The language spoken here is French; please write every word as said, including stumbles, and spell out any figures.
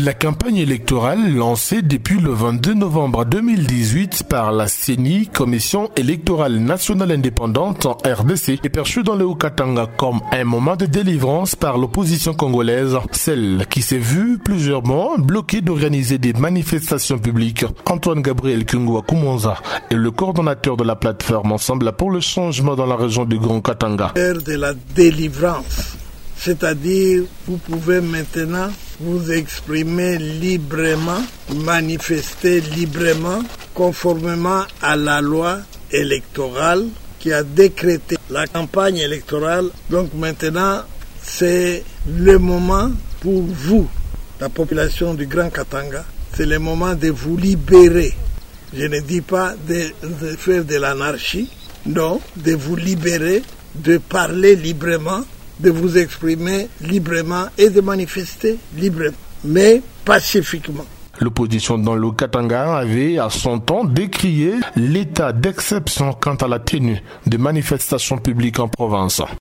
La campagne électorale lancée depuis le vingt-deux novembre deux mille dix-huit par la C E N I, Commission électorale nationale indépendante en R D C, est perçue dans le Haut-Katanga comme un moment de délivrance par l'opposition congolaise, celle qui s'est vue plusieurs mois bloquée d'organiser des manifestations publiques. Antoine Gabriel Kungwa Kumonza est le coordonnateur de la plateforme Ensemble pour le changement dans la région du Grand Katanga. De la délivrance, c'est-à-dire vous pouvez maintenant vous exprimer librement, manifester librement, conformément à la loi électorale qui a décrété la campagne électorale. Donc maintenant, c'est le moment pour vous, la population du Grand Katanga, c'est le moment de vous libérer. Je ne dis pas de, de faire de l'anarchie, non, de vous libérer, de parler librement, de vous exprimer librement et de manifester librement, mais pacifiquement. L'opposition dans le Katanga avait à son temps décrié l'état d'exception quant à la tenue de manifestations publiques en province.